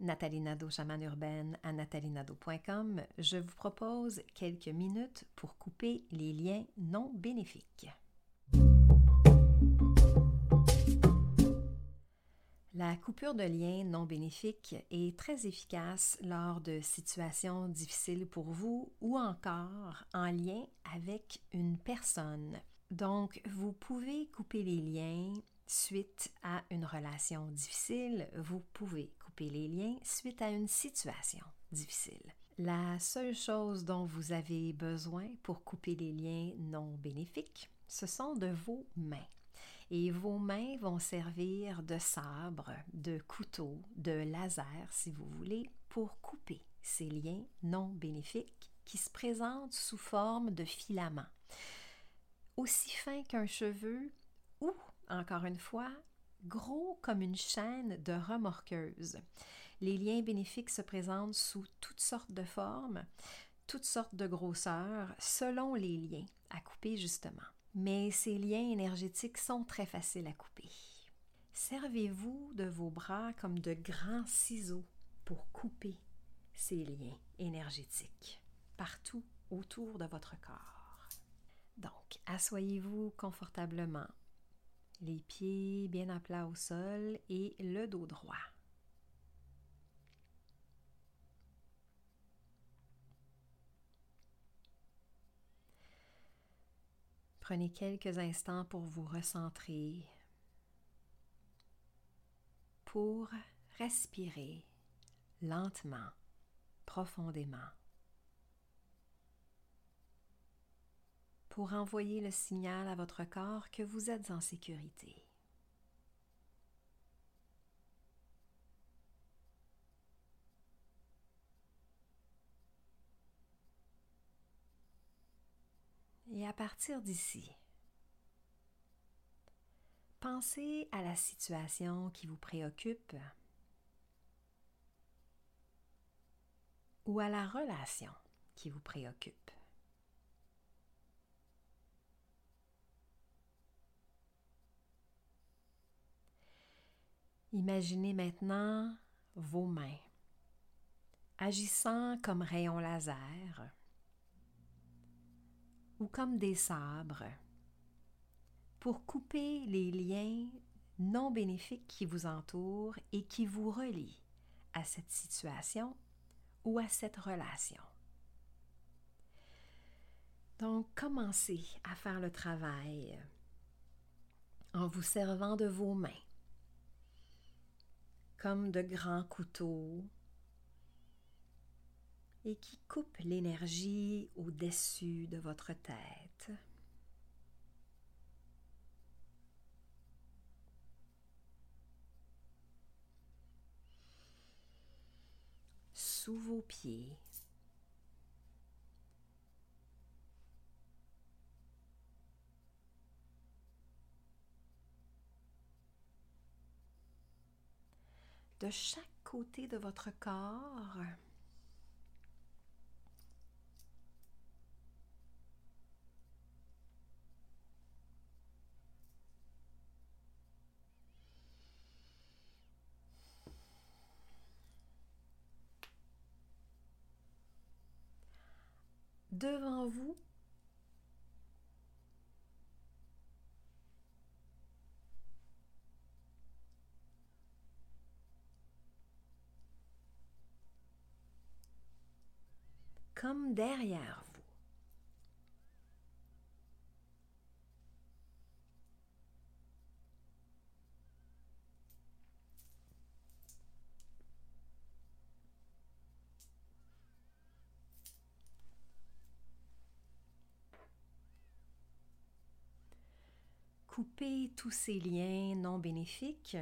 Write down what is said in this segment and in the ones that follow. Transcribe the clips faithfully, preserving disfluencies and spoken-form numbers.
Nathalie Nadeau, chamane urbaine à nathalie nadeau point com, je vous propose quelques minutes pour couper les liens non bénéfiques. La coupure de liens non bénéfiques est très efficace lors de situations difficiles pour vous ou encore en lien avec une personne. Donc, vous pouvez couper les liens suite à une relation difficile, vous pouvez couper les liens suite à une situation difficile. La seule chose dont vous avez besoin pour couper les liens non bénéfiques, ce sont de vos mains. Et vos mains vont servir de sabre, de couteau, de laser, si vous voulez, pour couper ces liens non bénéfiques qui se présentent sous forme de filaments, aussi fins qu'un cheveu ou, encore une fois, gros comme une chaîne de remorqueuse. Les liens bénéfiques se présentent sous toutes sortes de formes, toutes sortes de grosseurs, selon les liens à couper justement. Mais ces liens énergétiques sont très faciles à couper. Servez-vous de vos bras comme de grands ciseaux pour couper ces liens énergétiques partout autour de votre corps. Donc, asseyez-vous confortablement, les pieds bien à plat au sol et le dos droit. Prenez quelques instants pour vous recentrer, pour respirer lentement, profondément, pour envoyer le signal à votre corps que vous êtes en sécurité. Et à partir d'ici, pensez à la situation qui vous préoccupe ou à la relation qui vous préoccupe. Imaginez maintenant vos mains agissant comme rayons laser ou comme des sabres pour couper les liens non bénéfiques qui vous entourent et qui vous relient à cette situation ou à cette relation. Donc, commencez à faire le travail en vous servant de vos mains comme de grands couteaux et qui coupent l'énergie au-dessus de votre tête. Sous vos pieds. De chaque côté de votre corps. Devant vous, comme derrière vous. Coupez tous ces liens non bénéfiques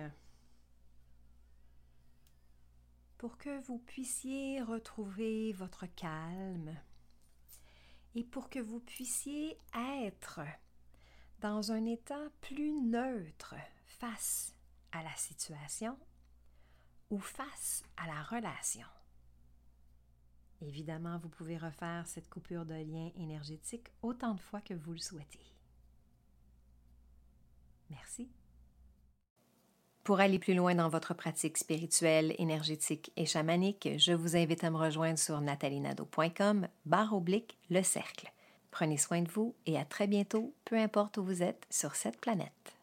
pour que vous puissiez retrouver votre calme et pour que vous puissiez être dans un état plus neutre face à la situation ou face à la relation. Évidemment, vous pouvez refaire cette coupure de lien énergétique autant de fois que vous le souhaitez. Merci. Pour aller plus loin dans votre pratique spirituelle, énergétique et chamanique, je vous invite à me rejoindre sur natalinado point com barre oblique le cercle. Prenez soin de vous et à très bientôt, peu importe où vous êtes sur cette planète.